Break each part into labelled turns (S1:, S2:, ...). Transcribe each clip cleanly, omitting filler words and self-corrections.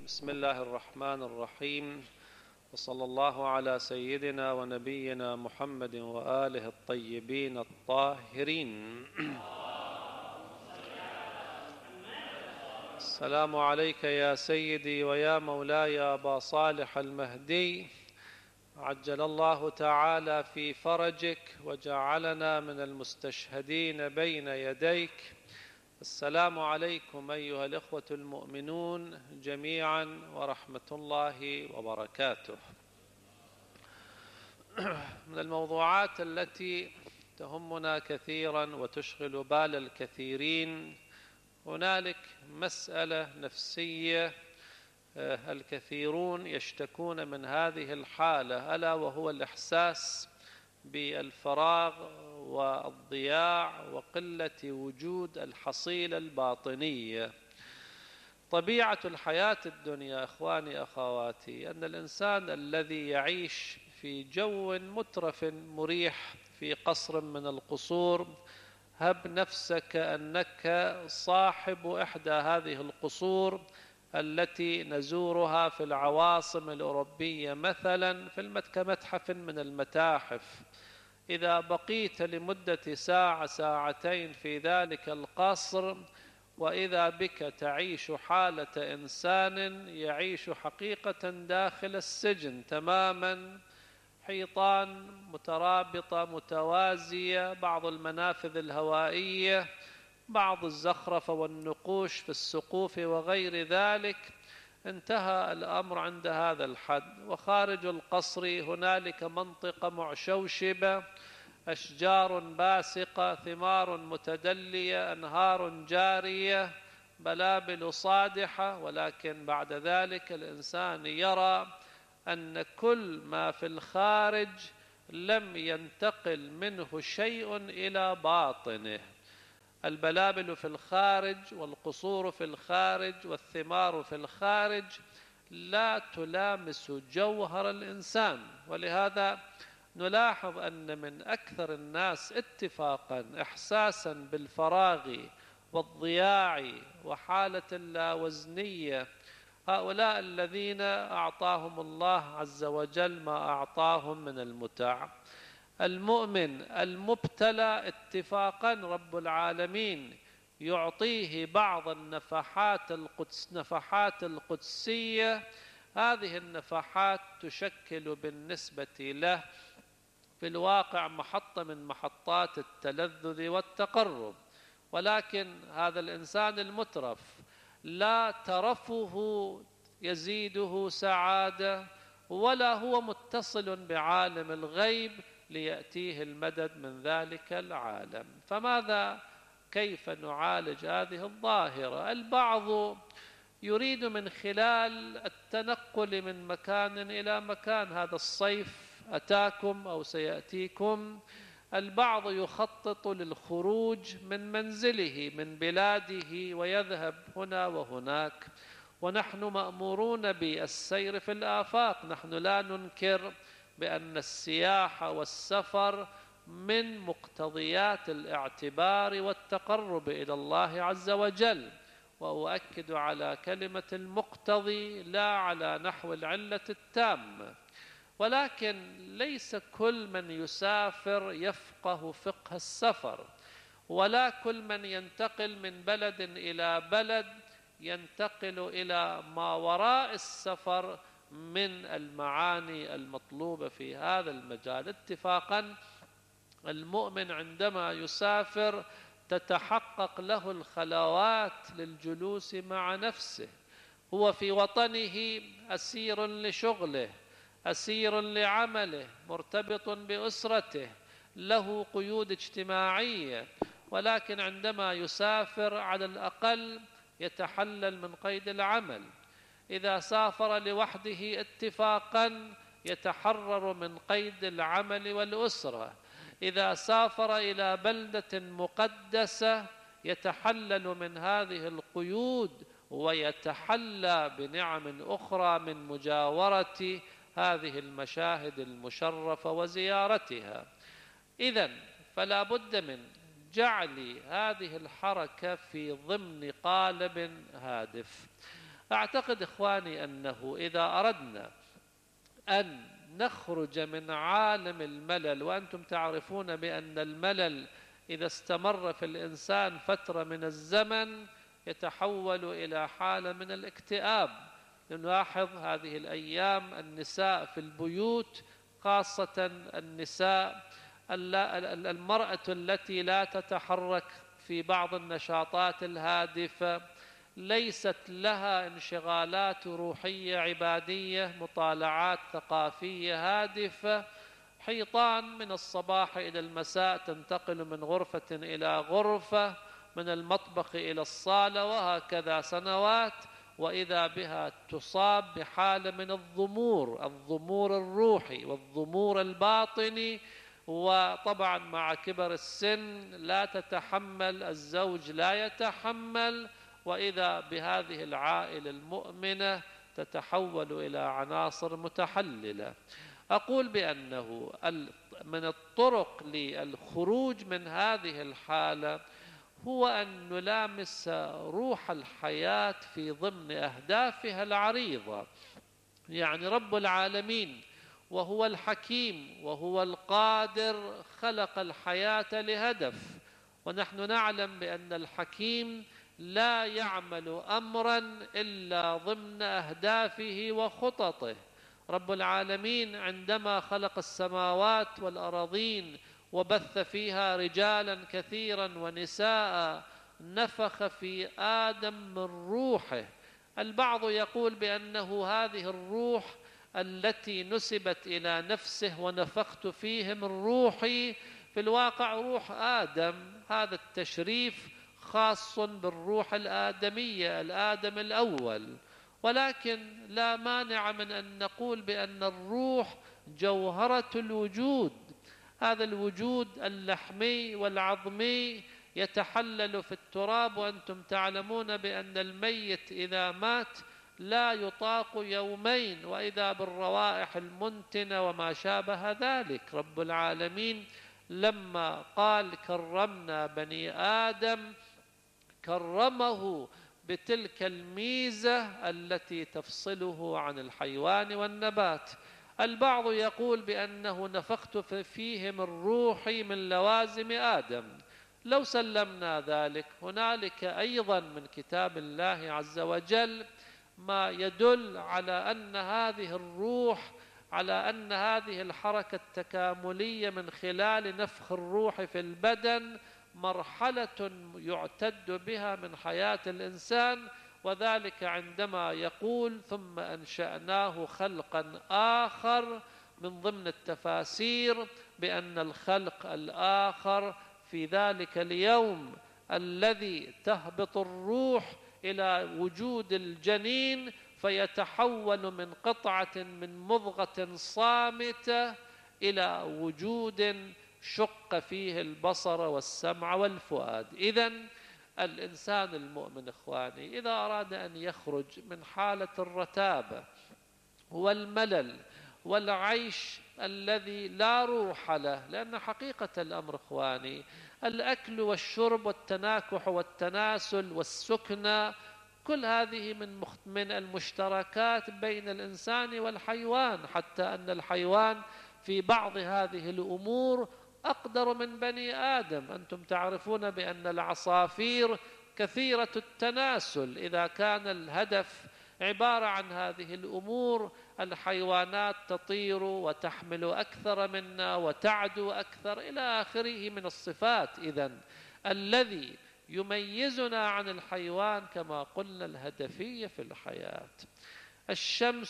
S1: بسم الله الرحمن الرحيم، وصلى الله على سيدنا ونبينا محمد وآله الطيبين الطاهرين. السلام عليك يا سيدي ويا مولاي أبا صالح المهدي، عجل الله تعالى في فرجك وجعلنا من المستشهدين بين يديك. السلام عليكم أيها الإخوة المؤمنون جميعا ورحمة الله وبركاته. من الموضوعات التي تهمنا كثيرا وتشغل بال الكثيرين هنالك مسألة نفسية الكثيرون يشتكون من هذه الحالة، ألا وهو الإحساس بالفراغ والضياع وقلة وجود الحصيلة الباطنية. طبيعة الحياة الدنيا إخواني أخواتي أن الإنسان الذي يعيش في جو مترف مريح في قصر من القصور، هب نفسك أنك صاحب إحدى هذه القصور التي نزورها في العواصم الأوروبية مثلا كمتحف من المتاحف. إذا بقيت لمدة ساعة ساعتين في ذلك القصر وإذا بك تعيش حالة إنسان يعيش حقيقة داخل السجن تماما، حيطان مترابطة متوازية، بعض المنافذ الهوائية، بعض الزخرفة والنقوش في السقوف وغير ذلك. انتهى الأمر عند هذا الحد. وخارج القصر هنالك منطقة معشوشبة، أشجار باسقة، ثمار متدلية، أنهار جارية، بلابل صادحة، ولكن بعد ذلك الإنسان يرى أن كل ما في الخارج لم ينتقل منه شيء إلى باطنه. البلابل في الخارج والقصور في الخارج والثمار في الخارج لا تلامس جوهر الإنسان. ولهذا نلاحظ أن من أكثر الناس اتفاقا إحساسا بالفراغ والضياع وحالة اللاوزنية هؤلاء الذين أعطاهم الله عز وجل ما أعطاهم من المتاع. المؤمن المبتلى اتفاقا رب العالمين يعطيه بعض النفحات القدسية. هذه النفحات تشكل بالنسبة له في الواقع محطة من محطات التلذذ والتقرب. ولكن هذا الإنسان المترف لا ترفه يزيده سعادة ولا هو متصل بعالم الغيب ليأتيه المدد من ذلك العالم. فماذا كيف نعالج هذه الظاهرة؟ البعض يريد من خلال التنقل من مكان إلى مكان، هذا الصيف أتاكم أو سيأتيكم، البعض يخطط للخروج من منزله من بلاده ويذهب هنا وهناك، ونحن مأمورون بالسير في الآفاق. نحن لا ننكر بأن السياحة والسفر من مقتضيات الاعتبار والتقرب إلى الله عز وجل، وأؤكد على كلمة المقتضي لا على نحو العلة التامة. ولكن ليس كل من يسافر يفقه فقه السفر، ولا كل من ينتقل من بلد إلى بلد ينتقل إلى ما وراء السفر من المعاني المطلوبة في هذا المجال. اتفاقا المؤمن عندما يسافر تتحقق له الخلوات للجلوس مع نفسه. هو في وطنه أسير لشغله، أسير لعمله، مرتبط بأسرته، له قيود اجتماعية، ولكن عندما يسافر على الأقل يتحلل من قيد العمل. إذا سافر لوحده اتفاقا يتحرر من قيد العمل والأسرة. إذا سافر إلى بلدة مقدسة يتحلل من هذه القيود ويتحلى بنعم أخرى من مجاورة هذه المشاهد المشرفة وزيارتها. إذن فلا بد من جعل هذه الحركة في ضمن قالب هادف. أعتقد إخواني أنه إذا أردنا أن نخرج من عالم الملل، وأنتم تعرفون بأن الملل إذا استمر في الإنسان فترة من الزمن يتحول إلى حالة من الاكتئاب. نلاحظ هذه الأيام النساء في البيوت، خاصة النساء المرأة التي لا تتحرك في بعض النشاطات الهادفة، ليست لها انشغالات روحية عبادية، مطالعات ثقافية هادفة، حيطان من الصباح إلى المساء، تنتقل من غرفة إلى غرفة، من المطبخ إلى الصالة، وهكذا سنوات، وإذا بها تصاب بحالة من الضمور الروحي والضمور الباطني. وطبعا مع كبر السن لا تتحمل، الزوج لا يتحمل، وإذا بهذه العائلة المؤمنة تتحول إلى عناصر متحللة. أقول بأنه من الطرق للخروج من هذه الحالة هو أن نلامس روح الحياة في ضمن أهدافها العريضة. يعني رب العالمين وهو الحكيم وهو القادر خلق الحياة لهدف، ونحن نعلم بأن الحكيم لا يعمل أمرا إلا ضمن أهدافه وخططه. رب العالمين عندما خلق السماوات والأراضين وبث فيها رجالا كثيرا ونساء، نفخ في آدم من روحه. البعض يقول بأنه هذه الروح التي نسبت إلى نفسه ونفخت فيه من روحي، في الواقع روح آدم. هذا التشريف خاص بالروح الآدمية، الآدم الأول، ولكن لا مانع من أن نقول بأن الروح جوهرة الوجود. هذا الوجود اللحمي والعظمي يتحلل في التراب، وأنتم تعلمون بأن الميت إذا مات لا يطاق يومين، وإذا بالروائح المنتنة وما شابه ذلك. رب العالمين لما قال كرمنا بني آدم كرمه بتلك الميزة التي تفصله عن الحيوان والنبات. البعض يقول بأنه نفخت فيه من روحي من لوازم آدم. لو سلمنا ذلك، هنالك أيضا من كتاب الله عز وجل ما يدل على أن هذه الروح، على أن هذه الحركة التكاملية من خلال نفخ الروح في البدن مرحلة يعتد بها من حياة الإنسان، وذلك عندما يقول ثم أنشأناه خلقا آخر، من ضمن التفاسير بأن الخلق الآخر في ذلك اليوم الذي تهبط الروح إلى وجود الجنين، فيتحول من قطعة من مضغة صامتة إلى وجود شق فيه البصر والسمع والفؤاد. إذن الإنسان المؤمن إخواني إذا أراد أن يخرج من حالة الرتابة والملل والعيش الذي لا روح له، لأن حقيقة الأمر إخواني الأكل والشرب والتناكح والتناسل والسكنى كل هذه من المشتركات بين الإنسان والحيوان، حتى أن الحيوان في بعض هذه الأمور أقدر من بني آدم. أنتم تعرفون بأن العصافير كثيرة التناسل، إذا كان الهدف عبارة عن هذه الأمور، الحيوانات تطير وتحمل أكثر منا وتعدو أكثر إلى آخره من الصفات. إذن الذي يميزنا عن الحيوان كما قلنا الهدفية في الحياة. الشمس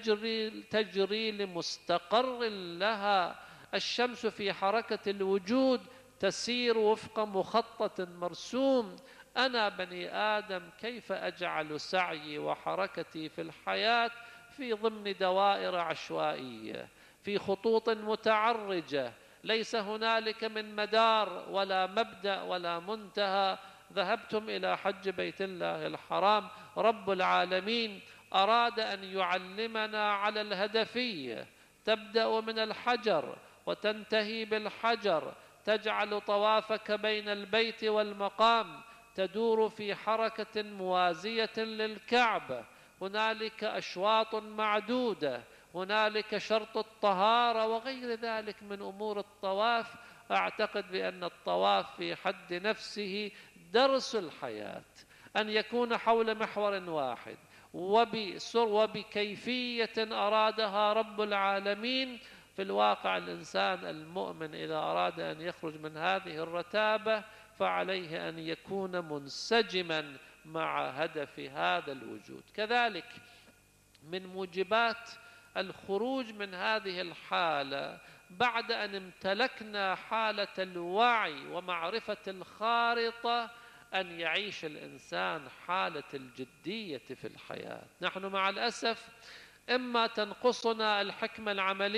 S1: تجري لمستقر لها، الشمس في حركة الوجود تسير وفق مخطط مرسوم. أنا بني آدم كيف أجعل سعيي وحركتي في الحياة في ضمن دوائر عشوائية، في خطوط متعرجة، ليس هنالك من مدار ولا مبدأ ولا منتهى. ذهبتم إلى حج بيت الله الحرام، رب العالمين أراد أن يعلمنا على الهدفية، تبدأ من الحجر وتنتهي بالحجر، تجعل طوافك بين البيت والمقام تدور في حركة موازية للكعبة، هنالك أشواط معدودة، هنالك شرط الطهارة وغير ذلك من أمور الطواف. أعتقد بأن الطواف في حد نفسه درس الحياة، أن يكون حول محور واحد وبكيفية أرادها رب العالمين. في الواقع الإنسان المؤمن إذا أراد أن يخرج من هذه الرتابة فعليه أن يكون منسجما مع هدف هذا الوجود. كذلك من موجبات الخروج من هذه الحالة بعد أن امتلكنا حالة الوعي ومعرفة الخارطة أن يعيش الإنسان حالة الجدية في الحياة. نحن مع الأسف إما تنقصنا الحكمة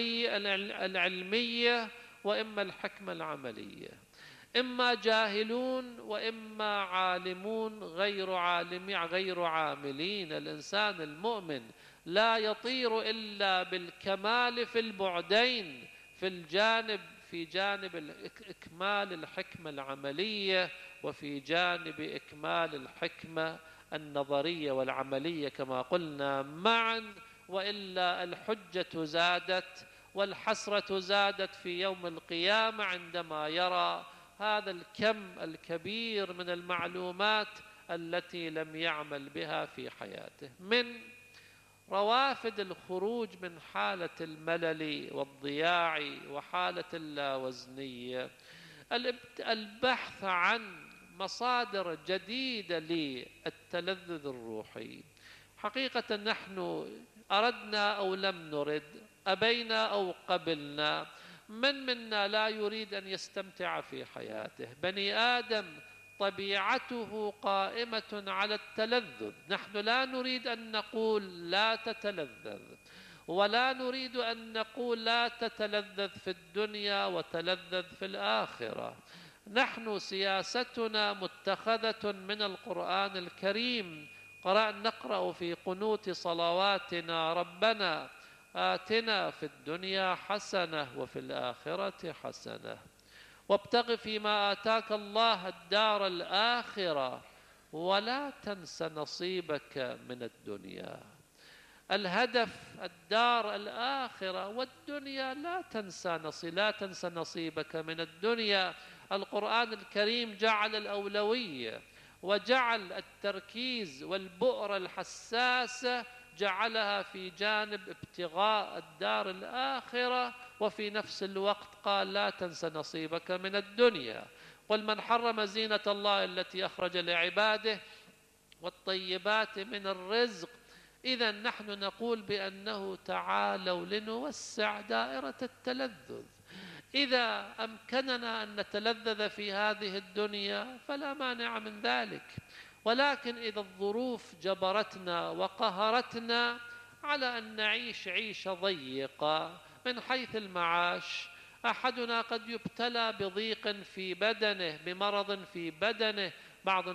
S1: العلمية وإما الحكمة العملية، إما جاهلون وإما عالمون غير عاملين. الإنسان المؤمن لا يطير إلا بالكمال في البعدين، في جانب إكمال الحكمة العملية وفي جانب إكمال الحكمة النظرية والعملية كما قلنا معا، وإلا الحجة زادت والحسرة زادت في يوم القيامة عندما يرى هذا الكم الكبير من المعلومات التي لم يعمل بها في حياته. من روافد الخروج من حالة الملل والضياع وحالة اللاوزنية البحث عن مصادر جديدة للتلذذ الروحي. حقيقة نحن أردنا أو لم نرد، أبينا أو قبلنا، من منا لا يريد أن يستمتع في حياته؟ بني آدم طبيعته قائمة على التلذذ. نحن لا نريد أن نقول لا تتلذذ، ولا نريد أن نقول لا تتلذذ في الدنيا وتلذذ في الآخرة. نحن سياستنا متخذة من القرآن الكريم. نقرأ في قنوت صلواتنا: ربنا آتنا في الدنيا حسنة وفي الآخرة حسنة وابتغ فيما آتاك الله الدار الآخرة ولا تنس نصيبك من الدنيا. الهدف الدار الآخرة، والدنيا لا تنسى نصيبك من الدنيا. القرآن الكريم جعل الأولوية وجعل التركيز والبؤرة الحساسة جعلها في جانب ابتغاء الدار الآخرة، وفي نفس الوقت قال لا تنس نصيبك من الدنيا. قل من حرم زينة الله التي أخرج لعباده والطيبات من الرزق. إذا نحن نقول بأنه تعالوا لنوسع دائرة التلذذ. إذا أمكننا أن نتلذذ في هذه الدنيا فلا مانع من ذلك، ولكن إذا الظروف جبرتنا وقهرتنا على أن نعيش عيشة ضيقة من حيث المعاش، أحدنا قد يبتلى بضيق في بدنه، بمرض في بدنه. بعض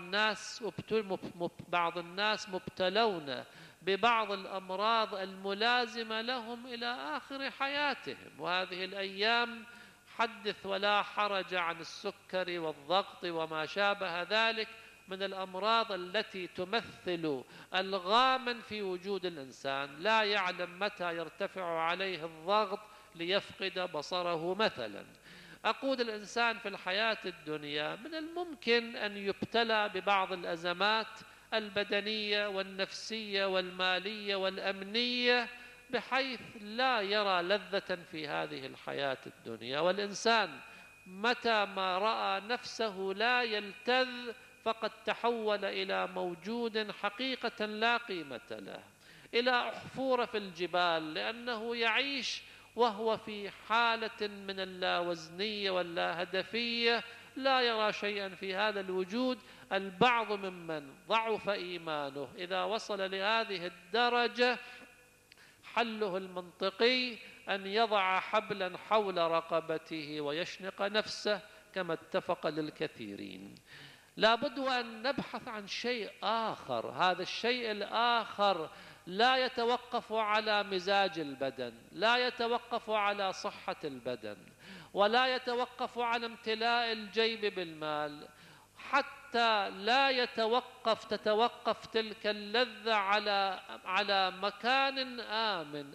S1: الناس مبتلون ببعض الأمراض الملازمة لهم إلى آخر حياتهم. وهذه الأيام حدث ولا حرج عن السكر والضغط وما شابه ذلك من الأمراض التي تمثل ألغاما في وجود الإنسان. لا يعلم متى يرتفع عليه الضغط ليفقد بصره مثلا. أقول الإنسان في الحياة الدنيا من الممكن أن يبتلى ببعض الأزمات البدنية والنفسية والمالية والأمنية بحيث لا يرى لذة في هذه الحياة الدنيا. والإنسان متى ما رأى نفسه لا يلتذ فقد تحول إلى موجود حقيقة لا قيمة له، إلى أحفور في الجبال، لأنه يعيش وهو في حالة من اللاوزنية واللاهدفية، لا يرى شيئا في هذا الوجود. البعض ممن ضعف إيمانه إذا وصل لهذه الدرجة حله المنطقي أن يضع حبلا حول رقبته ويشنق نفسه كما اتفق للكثيرين. لابد أن نبحث عن شيء آخر. هذا الشيء الآخر لا يتوقف على مزاج البدن، لا يتوقف على صحة البدن، ولا يتوقف على امتلاء الجيب بالمال. حتى حتى لا تتوقف تلك اللذة على مكان آمن.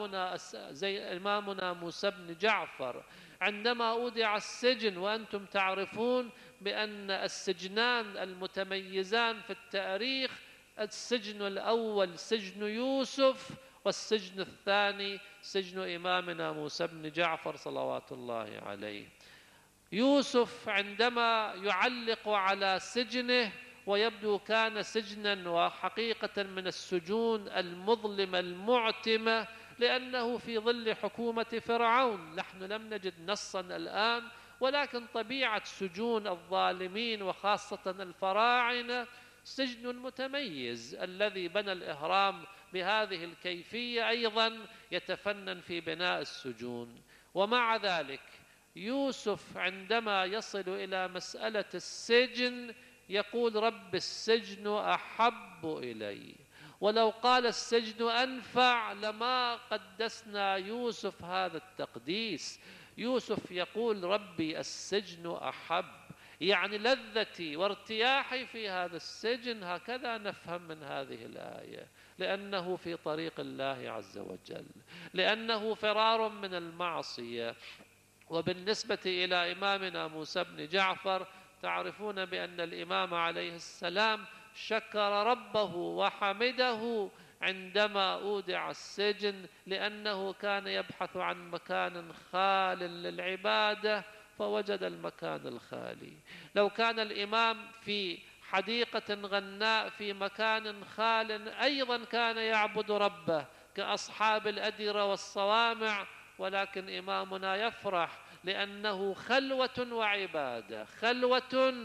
S1: إمامنا موسى بن جعفر عندما أودع السجن، وأنتم تعرفون بأن السجنان المتميزان في التاريخ، السجن الأول سجن يوسف، والسجن الثاني سجن إمامنا موسى بن جعفر صلوات الله عليه. يوسف عندما يعلق على سجنه، ويبدو كان سجنا وحقيقة من السجون المظلمة المعتمة، لأنه في ظل حكومة فرعون. نحن لم نجد نصا الآن، ولكن طبيعة سجون الظالمين وخاصة الفراعنة سجن متميز. الذي بنى الإهرام بهذه الكيفية أيضا يتفنن في بناء السجون. ومع ذلك يوسف عندما يصل إلى مسألة السجن يقول: رب السجن أحب إلي. ولو قال السجن أنفع لما قدسنا يوسف هذا التقديس. يوسف يقول: ربي السجن أحب، يعني لذتي وارتياحي في هذا السجن. هكذا نفهم من هذه الآية، لأنه في طريق الله عز وجل، لأنه فرار من المعصية. وبالنسبة إلى إمامنا موسى بن جعفر، تعرفون بأن الإمام عليه السلام شكر ربه وحمده عندما أودع السجن، لأنه كان يبحث عن مكان خال للعبادة فوجد المكان الخالي. لو كان الإمام في حديقة غناء في مكان خال أيضا كان يعبد ربه كأصحاب الأديرة والصوامع، ولكن إمامنا يفرح لأنه خلوة وعبادة، خلوة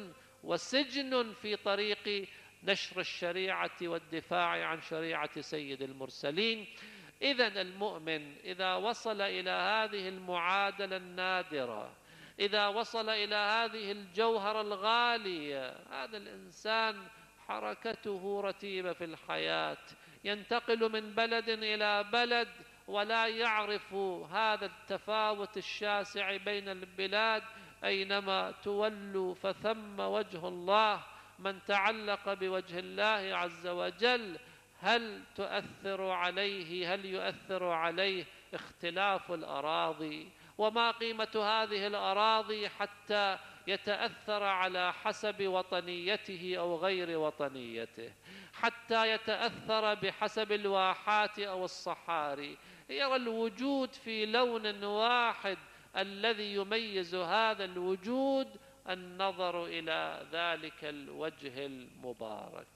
S1: وسجن في طريق نشر الشريعة والدفاع عن شريعة سيد المرسلين. إذن المؤمن إذا وصل إلى هذه المعادلة النادرة، إذا وصل إلى هذه الجوهرة الغالية، هذا الإنسان حركته رتيبة في الحياة، ينتقل من بلد إلى بلد ولا يعرف هذا التفاوت الشاسع بين البلاد. أينما تولوا فثم وجه الله. من تعلق بوجه الله عز وجل هل يؤثر عليه اختلاف الأراضي؟ وما قيمة هذه الأراضي حتى يتأثر على حسب وطنيته أو غير وطنيته، حتى يتأثر بحسب الواحات أو الصحاري؟ يرى الوجود في لون واحد. الذي يميز هذا الوجود النظر إلى ذلك الوجه المبارك.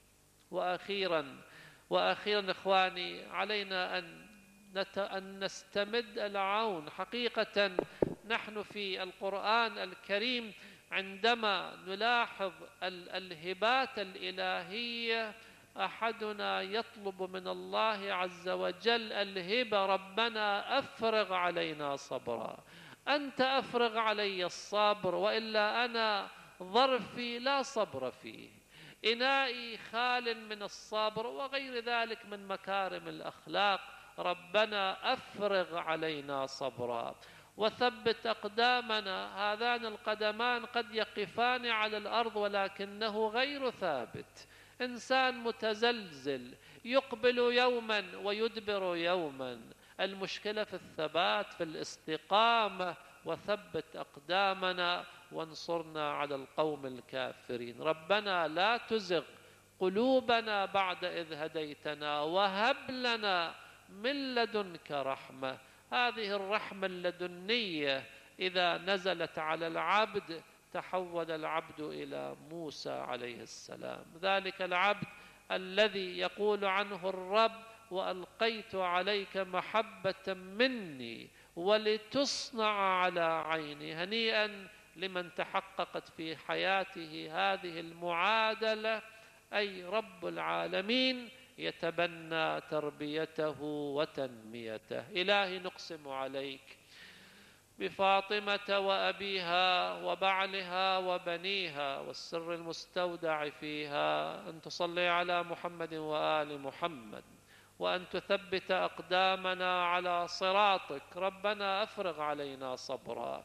S1: وأخيرا إخواني، علينا أن نستمد العون. حقيقة نحن في القرآن الكريم عندما نلاحظ الهبات الإلهية، أحدنا يطلب من الله عز وجل الهبة: ربنا أفرغ علينا صبرا. أنت أفرغ علي الصبر، وإلا أنا ظرفي لا صبر فيه، إنائي خال من الصبر وغير ذلك من مكارم الأخلاق. ربنا أفرغ علينا صبرا وثبت أقدامنا. هذان القدمان قد يقفان على الأرض ولكنه غير ثابت. إنسان متزلزل، يقبل يوما ويدبر يوما. المشكلة في الثبات، في الاستقامة. وثبت أقدامنا وانصرنا على القوم الكافرين. ربنا لا تزغ قلوبنا بعد إذ هديتنا وهب لنا من لدنك رحمة. هذه الرحمة اللدنية إذا نزلت على العبد تحول العبد إلى موسى عليه السلام، ذلك العبد الذي يقول عنه الرب: وألقيت عليك محبة مني ولتصنع على عيني. هنيئا لمن تحققت في حياته هذه المعادلة، أي رب العالمين يتبنى تربيته وتنميته. إلهي نقسم عليك بفاطمة وأبيها وبعلها وبنيها والسر المستودع فيها أن تصلي على محمد وآل محمد، وأن تثبت أقدامنا على صراطك. ربنا أفرغ علينا صبرا،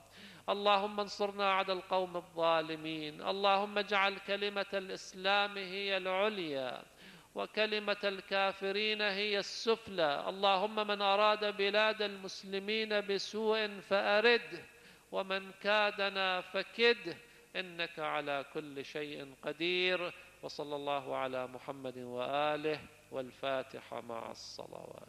S1: اللهم انصرنا على القوم الظالمين. اللهم اجعل كلمة الإسلام هي العليا وكلمة الكافرين هي السفلى. اللهم من أراد بلاد المسلمين بسوء فأرده، ومن كادنا فكده، إنك على كل شيء قدير. وصلى الله على محمد وآله، والفاتحة مع الصلوات.